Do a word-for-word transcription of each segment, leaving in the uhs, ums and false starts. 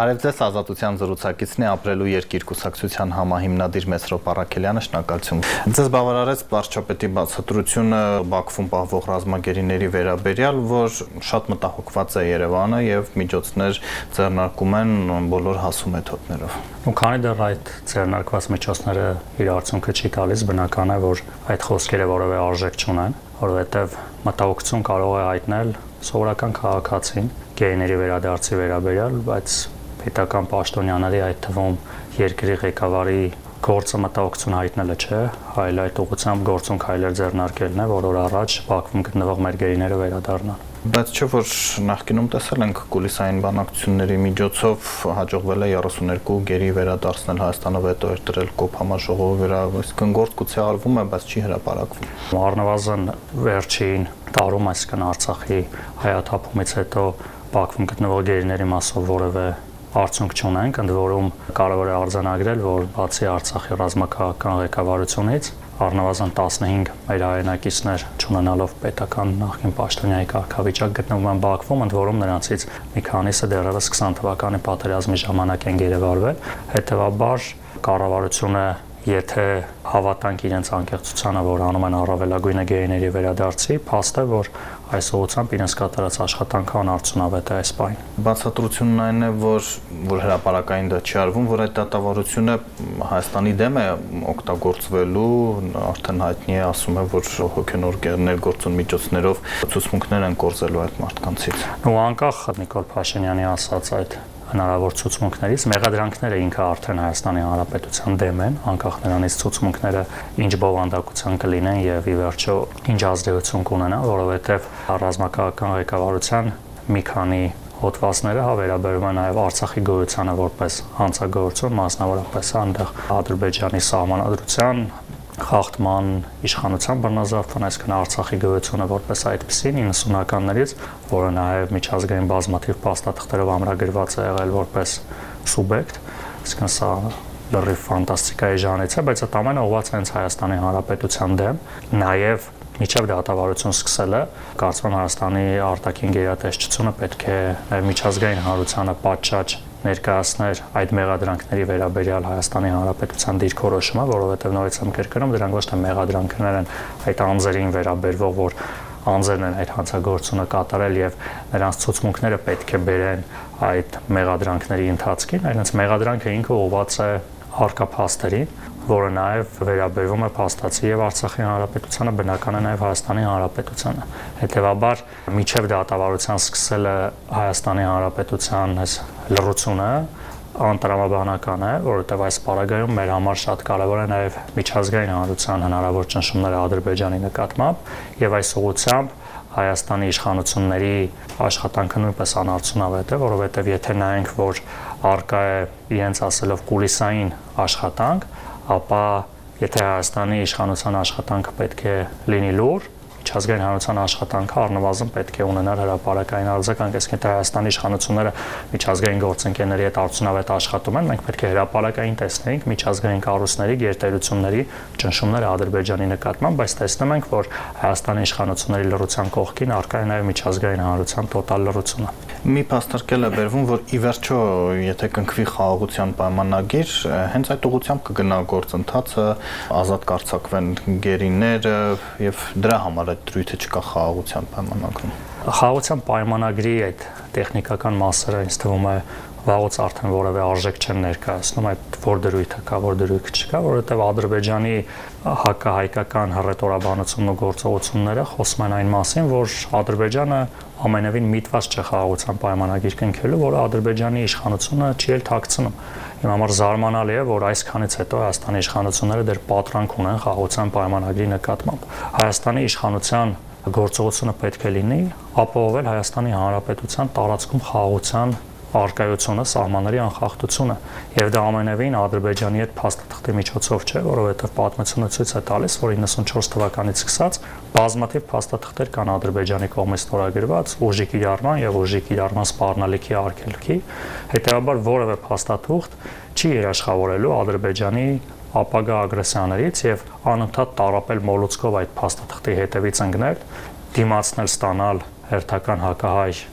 Բարև ձեզ, Ազատության զրուցակիցն է ապրելու երկիր կուսակցության համահիմնադիր Մեսրոպ Առաքելյանը, շնորհակալություն։ Ձեզ բավարարեց վարչապետի բացատրությունը Բաքվում պահվող ռազմագերիների վերաբերյալ, որ շատ մտահոգված է Երևանը եւ միջոցներ ձեռնարկում են բոլոր հասու մեթոդներով։ Ու քանի դեռ այդ ձեռնարկված միջոցները իր արդյունքը չի տալիս, բնական է, որ այդ խոսքերը որևէ արժեք չունեն, որովհետեւ մտահոգություն կարող է հայտնել սովորական քաղաքացին գեյների վերադարձի վերաբերյալ, բայց պետական պաշտոնյաների, այդ թվում երկրի ղեկավարի գործը մտահոգություն հայտնելը չէ, այլ այդ ուղղությամբ գործուն քայլեր ձեռնարկելն է, որ օր առաջ Բաքվում գտնվող մեր գերիները վերադառնան։ Բայց չէ՞ որ նախկինում տեսել ենք կուլիսային բանակցությունների միջոցով հաջողվել է երեսուներկու գերի վերադարձնել, Հայաստանը վետո էր դրել կոփ համաժողովի վրա, այսինքն գործ գուցե արվում է, բայց չի հրապարակվում։ Առնվազն վերջին տարում, այսինքն Արցախի հայաթափումից հետո Բաքվում գտնվող գերիների մասով որևէ արդյունք չունենք, ընդ որում կարող է արձանագրել, որ բացի Արցախի ռազմաքաղաքական ղեկավարությունից առնվազն տասնհինգ մեր հայրենակիցներ չունենալով պետական նախկին պաշտոնյայի կարգավիճակ գտնվում են Բաքվում, ընդ որում նրանցից մի քանիսը դեռևս քսան թվականի պատերազմի ժամանակ են գերեվարվել, հետևաբար կառավարությունը եթե հավատանք իրենց անկեղծությանը, որ անում են առավելագույնը գերիների վերադարձի, փաստ է, որ այս ուղղությամբ իրենց կատարած աշխատանքը անարդյունավետ է այս պահին։ Բացատրությունն այն է, որ որ հրապարակային դա չի արվում, որ այդ դատավարությունը Հայաստանի դեմ է օգտագործվելու, արդեն հայտնի է, ասում է, որ հոգենոր ներգործուն միջոցներով ցուցմունքներ են կորզելու այդ մարդկանցից։ Ու անկախ Նիկոլ Փաշինյանի ասած այդ հնարավոր ցուցմունքներից մեղադրանքները ինքը արդեն Հայաստանի Հանրապետության դեմ են, անկախ նրանից ցուցմունքները ինչ բովանդակության կլինեն եւ ի վերջո ինչ ազդեցություն կունենան, որովհետեւ ռազմաքաղաքական ղեկավարության մի քանի հոդվածները հա վերաբերում են նաեւ Արցախի գոյությանը որպես հանցագործություն, մասնավորապես այնտեղ Ադրբեջանի սահմանադրության խախտման իշխանության բռնազավթան, այսինքն Արցախի գոյությունը որպես այդպեսին իննսունականներից, որը նաև միջազգային բազմաթիվ փաստաթղթերով ամրագրված է եղել որպես սուբյեկտ, այսինքն սա լրիվ ֆանտաստիկայի ժանրից է, բայց այդ ամենը ուղղված է հենց Հայաստանի Հանրապետության դեմ, նաև միջև դատավարություն սկսելը, կարծում եմ Հայաստանի արտաքին գերատեսչությունը պետք է միջազգային հանրությանը պատշաճ ներկայացներ այդ մեղադրանքների վերաբերյալ Հայաստանի Հանրապետության դիրքորոշումը, որովհետև նորից եմ կրկնում, դրանք ոչ թե մեղադրանքներ են այդ անձերին վերաբերվող, որ անձերն են այդ հանցագործությունը կատարել եւ նրանց ցուցմունքները պետք է բերեն այդ մեղադրանքների ընթացքին, այլենց մեղադրանքը ինքը ուղղված է հարկափաստերին, որը նաև վերաբերվում է փաստացի եւ Արցախի Հանրապետությանը, բնական է նաև Հայաստանի Հանրապետությանը։ Հետևաբար միջև դատավարության սկսելը Հայաստանի Հանրապետության այս լռությունը անտրամաբանական է, որովհետև այս պարագայում մեր համար շատ կարևոր է նաև միջազգային հանրության հնարավոր ճնշումները Ադրբեջանի նկատմամբ եւ այս ուղղությամբ Հայաստանի իշխանությունների աշխատանքը նույնպես անարդյունավետ է, որովհետև եթե նայենք, որ արկա է իրենց ասելով կուլիսային աշխատանք, ապա եթե Հայաստանի իշխանության աշխատանքը պետք է լինի լուր, միջազգային հանրության աշխատանքը առնվազն պետք է ունենար հրապարակային արձագանք, այսինքն եթե Հայաստանի իշխանությունները միջազգային գործընկերների հետ արդյունավետ աշխատում են, մենք պետք է հրապարակային տեսնենք միջազգային կառույցների, գերտերությունների ճնշումները Ադրբեջանի նկատմամբ, բայց տեսնում ենք, որ Հայաստանի իշխանությունների լռության կողքին առկա է նաև միջազգային հանրության տոտալ լռությունը։ Մի փաստարկել է բերվում, որ ի վերջո, եթե կնքվի խաղաղության պայմանագիր, հենց այդ ուղղությամբ կգնա գործընթացը, ազատ կարձակվեն գերիները եւ դրա համար այդ դրույթը չկա խաղաղության պայմանագրում։ Խաղաղության պայմանագրի այդ տեխնիկական մասերը ինձ թվում է վաղուց արդեն որևէ արժեք չեն ներկայացնում, այդ որ դրույթը կա, որ դրույթը չկա, որովհետև Ադրբեջանի հակահայկական հռետորաբանությունն ու գործողությունները խոսում են այն մասին, որ Ադրբեջանը ամենևին միտված չէ խաղաղության պայմանագիր կնքելու, որը Ադրբեջանի իշխանությունը չի էլ թաքցնում։ Իմ համար զարմանալի է, որ այսքանից հետո Հայաստանի իշխանությունները դեռ պատրանք ունեն խաղաղության պայմանագրի նկատմամբ։ Հայաստանի իշխանության գործողությունը պետք է լինի ապահովել Հայաստանի Հանրապետության տարածքում խաղաղության արկայությունը, սահմանների անխախտությունը, եւ դա ամենևին Ադրբեջանի հետ փաստաթղթի միջոցով չէ, որովհետեւ պատմությունը ցույց է տալիս, որ իննսունչորս թվականից սկսած բազմաթիվ փաստաթղթեր կան Ադրբեջանի կողմից ստորագրված ուժի կիրառման եւ ուժի կիրառման սպառնալիքի արգելքի, հետեւաբար որևէ փաստաթուղթ չի երաշխավորելու Ադրբեջանի ապագա ագրեսիաներից եւ անընդհատ տարապել մոլուցկով այդ փաստաթղթի հետևից ընկնել, դիմացնել ստանալ հերթական հակահայ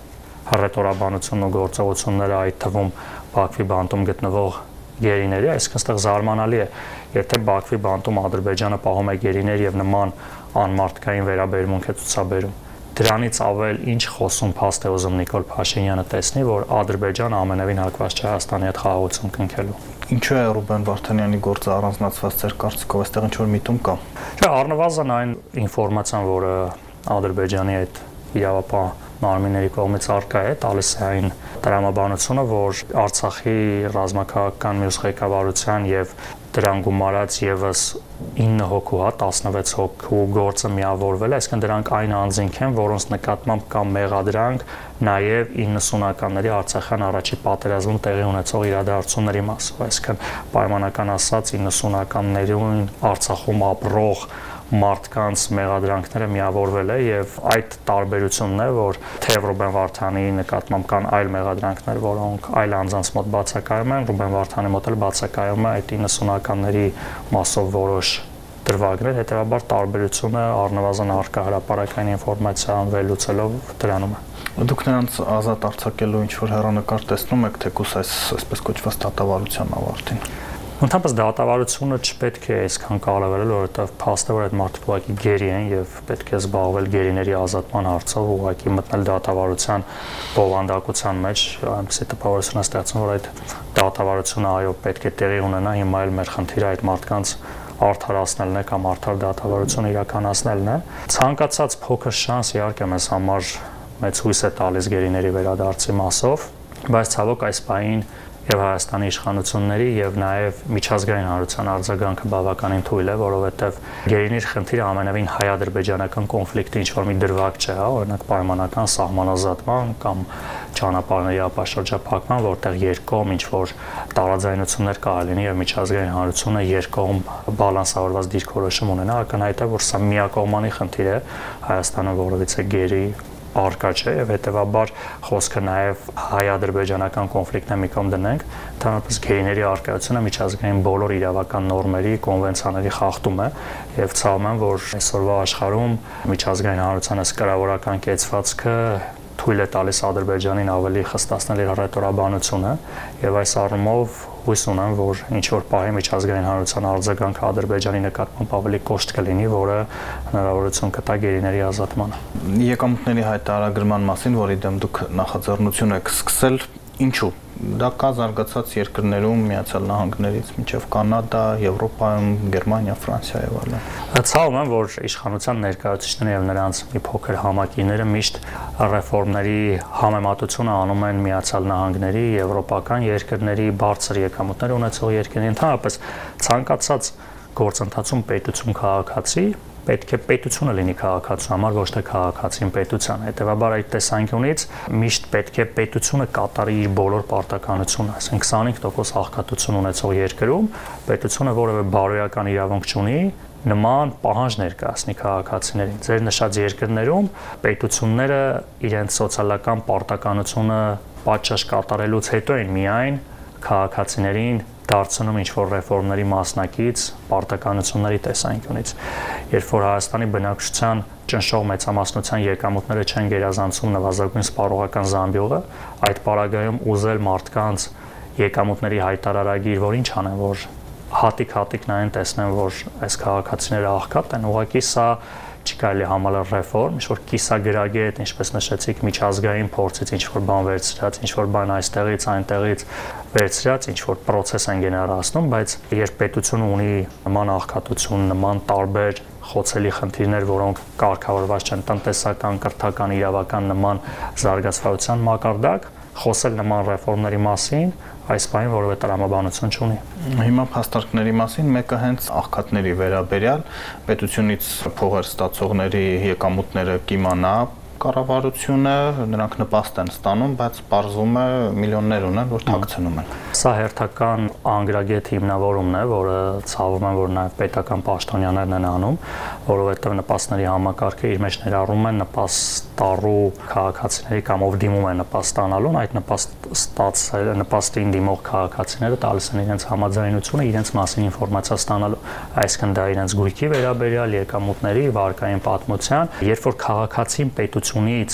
հռետորաբանությունն ու գործողությունները, այդ թվում Բաքվի բանտում գտնվող գերիների, այսինքն այստեղ զարմանալի է, եթե Բաքվի բանտում Ադրբեջանը պահում է գերիներ եւ նման անմարդկային վերաբերմունք է ցուցաբերում, դրանից ավել ինչ խոսում փաստ է ուզում Նիկոլ Փաշինյանը տեսնի, որ Ադրբեջանը ամենևին հակված չէ Հայաստանի հետ խաղաղություն կնքելու։ Ինչու է Ռուբեն Վարդանյանի գործը առանձնացված ձեր կարծիքով, այստեղ ինչ որ միտում կա։ Չէ, առնվազն այն ինֆորմացիան, որը Ադրբեջանի այդ իրավապահ մարմինների կողմից արկա է, տալիս է այն տրամաբանությունը, որ Արցախի ռազմաքաղաքական մյուս ղեկավարության եւ դրան գումարած եւս ինը հոգու հա տասնվեց հոգու գործը միավորվել է, այսինքն դրանք այն անձինք են, որոնց նկատմամբ կա մեղադրանք նաեւ իննսունականների Արցախյան առաջի պատերազմում տեղի ունեցող իրադարձությունների մասով, այսինքն պայմանական ասած իննսունականներին Արցախում ապրող մարդկանց մեղադրանքները միավորվել է եւ այդ տարբերությունն է, որ թե Ռուբեն Վարդանյանի նկատմամբ կան այլ մեղադրանքներ, որոնք այլ անձանց մոտ բացակայում են, Ռուբեն Վարդանյանի մոտ էլ բացակայում է այդ իննսունականների մասով որոշ դրվագներ, հետեւաբար տարբերությունը առնվազն արկա հրապարակային ինֆորմացիան վերլուծելով դրանում է։ Դուք նրանց ազատ արձակելու ինչ որ հեռանկար տեսնում եք, թեկուս այս այսպես կոչված դատավարության ավարտին։ Ընդհանրապես դատավարությունը չպետք է այսքան կարևորել, որովհետև փաստը որ այդ մարդիկ ուղղակի գերի են եւ պետք է զբաղվել գերիների ազատման հարցով, ուղղակի մտնել դատավարության բովանդակության մեջ, այնպեսի տպավորություն է ստեղծում, որ այդ դատավարությունը այո պետք է տեղի ունենա, հիմա էլ մեր խնդիրը այդ մարդկանց արդարացնելն է կամ արդար դատավարություն իրականացնելն է։ Ցանկացած փոքր շանս իհարկե մեզ համար մեծ հույս է տալիս գերիների վերադարձի մասով, բայց ցավոք այս պահին եւ Հայաստանի իշխանությունների եւ նաեւ միջազգային հանրության արձագանքը բավականին թույլ է, որովհետեւ գերիների խնդիրը ամենևին հայ-ադրբեջանական կոնֆլիկտի ինչ որ մի դրվագ չէ, հա, օրինակ պայմանական սահմանազատման կամ ճանապարհների ապաշրջափակման, որտեղ երկկողմ ինչ որ տարաձայնություններ կարելի լինի եւ միջազգային հանրությունը երկկողմ բալանսավորված դիրքորոշում ունենա, ակնհայտ է, որ սա միակողմանի խնդիր է, Հայաստանը որովհետեւ գերի արկա չէ եւ հետեւաբար խոսքը նաեւ հայ-ադրբեջանական կոնֆլիկտն է մի կողմ դնենք, ընդհանրապես գերիների արկայությունը միջազգային բոլոր իրավական նորմերի, կոնվենցիաների խախտում է եւ ցավում եմ, որ այսօրվա աշխարհում միջազգային հանրության կրավորական կեցվածքը թույլ է տալիս Ադրբեջանին ավելի խստացնել իր հռետորաբանությունը եւ այս առումով հույս ունեմ, որ ինչ որ պահի միջազգային հանրության արձագանքը Ադրբեջանի նկատմամբ ավելի կոշտ կլինի, որը հնարավորություն կտա գերիների ազատմանը։ Եկամուտների հայտարարագրման մասին, որի դեմ դուք նախաձեռնություն եք սկսել, ինչու՞։ Դա կա զարգացած երկրներում, Միացյալ Նահանգներից մինչև Կանադա, Եվրոպայում, Գերմանիա, Ֆրանսիա եւ այլն։ Ցավում եմ, որ իշխանության ներկայացուցիչները եւ նրանց մի փոքր համակիները միշտ ռեֆորմների համեմատությունը անում են Միացյալ Նահանգների, եվրոպական երկրների, բարձր եկամուտներ ունեցող երկրների, ընդհանրապես ցանկացած գործընթացում պետություն քաղաքացի պետք է պետությունը լինի քաղաքացու համար, ոչ թե քաղաքացին պետության։ Հետևաբար այդ տեսանկյունից միշտ պետք է պետությունը կատարի իր բոլոր պարտականությունը, ասենք քսանհինգ տոկոս աղքատություն ունեցող երկրում պետությունը որևէ բարոյական իրավունք չունի նման պահանջ ներկայացնի քաղաքացիներին։ Ձեր նշած երկրներում պետությունները իրենց սոցիալական պարտականությունը պատշաճ կատարելուց հետո են միայն քաղաքացիներին դարձնում ինչ-որ ռեֆորմների մասնակից պարտականությունների տեսանկյունից։ Երբ որ Հայաստանի բնակչության ճնշող մեծամասնության եկամուտները չեն գերազանցում նվազագույն սպառողական զամբյուղը, այդ պարագայում ուզել մարդկանց եկամուտների հայտարարագիր, որ ինչ անեն, որ հատիկ-հատիկ նայեն տեսնեն, որ այս քաղաքացիները աղքատ են, ուղղակի սա չի կարելի համալել ռեֆորմ, ինչ-որ կիսագրագետ, ինչպես նշեցիք, միջազգային փորձից ինչ-որ բան վերցրած, ինչ-որ բան այստեղից, այնտեղից վերցրած, ինչ-որ պրոցես են գեներացնում, բայց երբ պետությունը ունի նման աղքատություն, նման տարբեր խոցելի խնդիրներ, որոնք կարգավորված չեն տնտեսական, կրթական, իրավական նման զարգացվածության մակարդակ, խոսել նման ռեֆորմների մասին այս բանը որևէ տրամաբանություն չունի։ Հիմա փաստարկների մասին մեկը հենց աղքատների վերաբերյալ պետությունից փողեր ստացողների եկամուտները կիմանա կառավարությունը, նրանք նպաստ են ստանում, բայց պարզվում է միլիոններ ունեն, որ թաքցնում են։ Սա հերթական անգրագետ հիմնավորումն է, որը ցավում եմ, որ նաև պետական պաշտոնյաներն են անում, որովհետև նպաստների համակարգը իր մեջ ներառում է նպաստառու քաղաքացիների կամ ով դիմում է նպաստ ստանալուն, այդ նպաստ ստացել նպաստին դիմող քաղաքացիները տալիս են իրենց համաձայնությունը իրենց մասին ինֆորմացիա ստանալու, այսինքն դա իրենց գույքի վերաբերյալ եկամուտների վարկային պատմության, երբ որ քաղաքացին պետությունից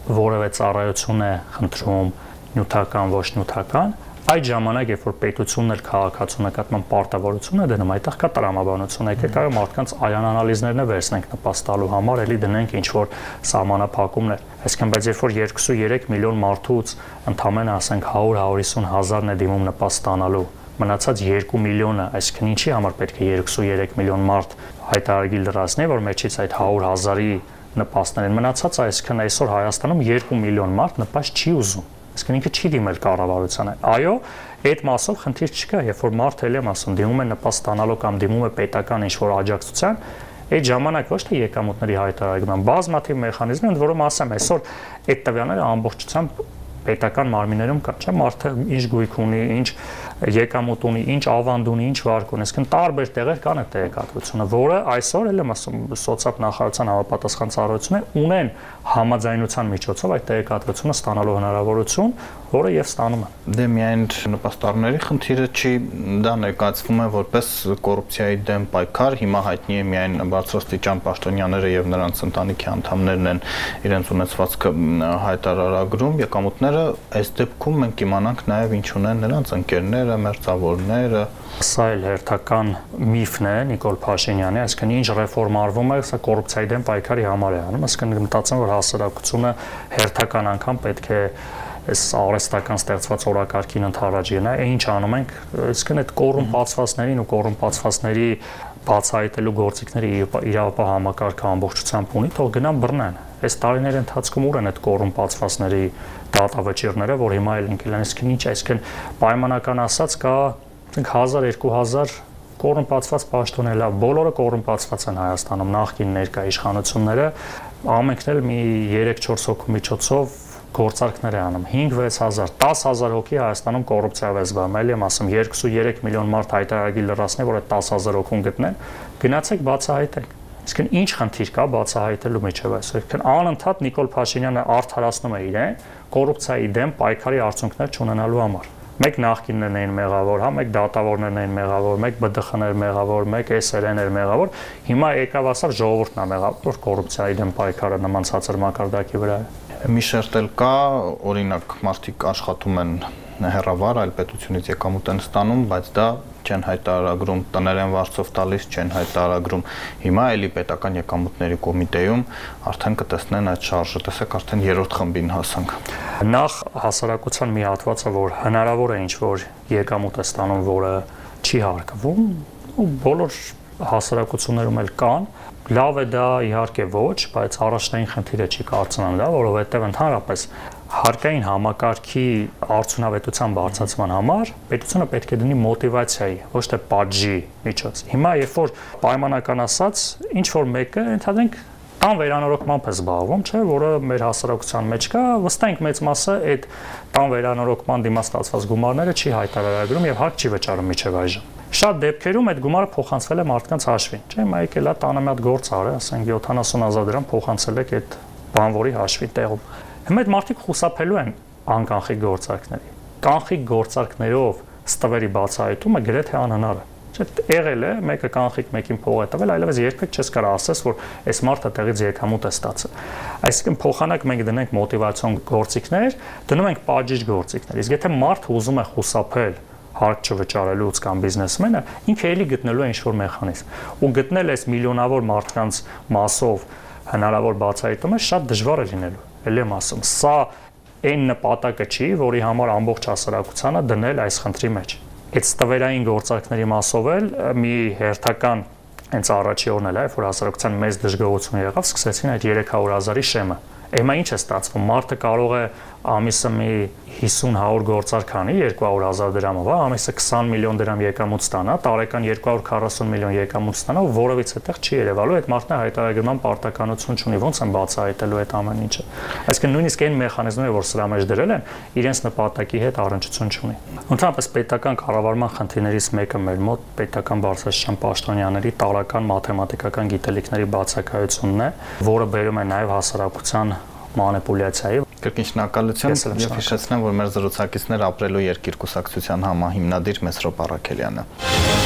որևէ ծառայություն է խնդրում, նյութական, ոչ նյութական, այդ ժամանակ երբ որ պետությունն էլ քաղաքացու նկատմամբ պարտավորություն է դնում, այդտեղ կա տրամաբանություն, եկեք կարող մարդկանց արյան անալիզներն է վերցնենք նպաստալու համար, էլի դնենք ինչ որ սահմանափակումներ։ Այսինքն, բայց երբ որ երկու երեք միլիոն մարդուց ընդամենը ասենք հարյուր հարյուր հազարն է դիմում նպաստ ստանալու, մնացած երկու միլիոնը, այսինքն ինչի համար պետք է երկու երեք միլիոն մարդ հայտարարի լրացնի, որ մեջից այդ հարյուր հազարի նպաստներ են մնացած, այսինքն այսօր Հայաստանում երկու միլիոն մարդ նպաստ չի ուզում։ Այսինքն ինքը չի դիմել կառավարությանը։ Այո, այդ մասով խնդիր չկա, երբ որ մարդը էլ եմ ասում, դիմում է նպաստ ստանալու կամ դիմում է պետական ինչ-որ աջակցության, այդ ժամանակ ոչ թե եկամուտների հայտարարման, բազմաթիվ մեխանիզմներ, ընդ որում ասեմ, այսօր այդ տվյալները ամբողջությամբ պետական մարմիններում կա, չէ՞, մարդը ինչ գույք ունի, ինչ եկամուտ ունի, ինչ ավանդ ունի, ինչ վարկ ունի, այսինքն տարբեր տեղեր կան այդ տեղեկատվությունը, որը այսօր էլ եմ ասում, սոցիալ նախարարության համապատասխան ծառայությունները ունեն համաձայնության միջոցով այդ տեղեկատվությունը ստանալու հնարավորություն, որը եւ ստանում են։ Դե միայն նպաստառների խնդիրը չի, դա ներկայացվում է որպես կոռուպցիայի դեմ պայքար, հիմա հայտնի է միայն բարձրաստիճան պաշտոնյաները եւ նրանց ընտանիքի անդամներն են իրենց ունեցվածքը հայտարարագրում, եկամուտները այս դեպքում մենք իմանանք նաեւ ինչ ունեն նրանց ընկերները, մերձավորները։ Սա էլ հերթական միֆն է Նիկոլ Փաշինյանի, այսինքն ինչ ռեֆորմ արվում է, սա կոռուպցիայի դեմ պայքարի համար է անում, այսինքն մտածեմ, որ հասարակությունը հերթական անգամ պետք է այս արհեստական ստեղծված օրակարգին ընդառաջ գնա, ինչ անում ենք, այսինքն այդ կոռումպացվածներին ու կոռումպացվածների բացահայտելու գործիքների իրավապահ համակարգը ամբողջությամբ ունի, թող գնան բռնեն։ Այս տարիների ընթացքում ուր են այդ կոռումպացվածների դատավճիռները, որ հիմա էլ ընկել են, այսինքն ինչ, այսինքն պայմանական ասած կա հազար երկու հազար կոռումպացված պաշտոներ, լավ, բոլորը կոռումպացված են Հայաստանում, նախկին ներկա իշխանությունները, ամենքն էլ մի երեք չորս հոգու միջոցով գործարքներ է անում, հինգ վեց հազար, դաս հազար հոգի Հայաստանում կոռուպցիայով է զբաղվում, էլի եմ ասում, երկու երեք միլիոն մարդ հայտարարի լրացնի, որ այդ դաս հազար հոգուն գտնեն, գնացեք բացահայտեք։ Այսինքն ինչ խնդիր կա բացահայտելու միջև այսօր։ Այսինքն անընդհատ Նիկոլ Փաշինյանը արդարացնում է իրեն կոռուպցիայի դեմ պայքարի արդյունքներ չունենալու համար։ Մեկ նախկիններն էին մեղավոր, հա, մեկ դատավորներն էին մեղավոր, մեկ B D X-ներ մեղավոր, մեկ S R N-եր մեղավոր, հիմա եկավ ասավ ժողովուրդն է մեղավոր, որ կոռուպցիայի դեմ պայքարը նման ցածր մակարդակի վրա է։ Մի շերտ էլ կա, օրինակ մարդիկ աշխատում են հեռավար, այլ պետությունից եկամուտ են ստանում, բայց դա չեն հայտարարագրում, տներ են վարձով տալիս, չեն հայտարարագրում։ Հիմա էլի պետական եկամուտների կոմիտեում արդեն կտեսնեն այդ շարժը, տեսեք, արդեն երրորդ խմբին հասանք։ Նախ հասարակության մի հատվածը, որ հնարավոր է ինչ-որ եկամուտ է ստանում, որը չի հարկվում, ու բոլոր հասարակություններում էլ կան, լավ է դա իհարկե ոչ, բայց առաջնային խնդիրը չի կարծում դա, որովհետև ընդհանրապես հարկային համակարգի արդյունավետության բարձրացման համար պետությունը պետք է դնի մոտիվացիայի, ոչ թե պատժի միջոց։ Հիմա երբ որ պայմանական ասած, ինչ որ մեկը ընդհանրենք տան վերանորոգմամբ է զբաղվում, չէ, որը մեր հասարակության մեջ կա, վստահ մեծ մասը այդ տան վերանորոգման դիմաց ստացված գումարները չի հայտարարագրում եւ հարկ չի վճարում միջև այժմ։ Շատ դեպքերում այդ գումարը փոխանցվել է մարդկանց հաշվին, չէ, հիմա եկել է տանը մի հատ գործ արել, ասենք յոթանասուն հազար դրամ փոխանցել եք այդ բանվորի հաշվի տեղում։ Հիմա այդ մարդիկ խուսափելու են անկանխիկ գործարքների։ Կանխիկ գործարքներով ստվերի բացահայտումը գրեթե անհնար է։ Չէ, եղել է, մեկը կանխիկ մեկին փող է տվել, այլևս երբեք չես կարող ասես, որ այս մարդը տեղից եկամուտ է ստացել։ Այսինքն փոխանակ մենք դնենք մոտիվացիոն գործիքներ, դնում ենք պատժիչ գործիքներ։ Իսկ եթե մարդը ուզում է խուսափել հարկ չվճարելուց կամ բիզնեսմենը, ինքը էլի գտնելու է ինչ-որ մեխանիզմ։ Ու գտնել այս միլիոնավոր մարդկանց մասով հնարավոր բացահայտումը շատ դժվար է լինելու։ Էլ եմ ասում, սա այն նպատակը չի, որի համար ամբողջ հասարակությանը դնել այս խնդրի մեջ։ Այդ ստվերային գործարքների մասով էլ մի հերթական հենց առաջի օրն էլ է, որ հասարակության մեծ դժգոհություն եղավ, սկսեցին այդ երեք հարյուր հազարի շեմը։ Հիմա ինչ է ստացվում, մարդը կարող է ամիսը մի հիսուն հարյուր գործարք անի երկու հարյուր հազար դրամով, ամիսը քսան միլիոն դրամ եկամուտ ստանա, տարեկան երկու հարյուր քառասուն միլիոն եկամուտ ստանա, որովից այդտեղ չի երևալու, այդ մարդն հայտարարման պարտականություն չունի, ոնց են բացահայտելու այդ ամեն ինչը։ Այսինքն նույնիսկ այն մեխանիզմները, որ սրա մեջ դրել են, իրենց նպատակի հետ առնչություն չունի։ Ընդհանրապես պետական կառավարման խնդիրներից մեկը մեր մոտ պետական բարձրաստիճան պաշտոնյաների տարրական մաթեմատիկական գիտելիքների բացակայությունն է, որը բերում է նաև հասարակության մանիպուլյացիայի։ Կրկին շնորհակալություն եւ հիշեցնեմ, որ մեր զրուցակիցներ ապրելու երկիր կուսակցության համահիմնադիր Մեսրոպ Առաքելյանը։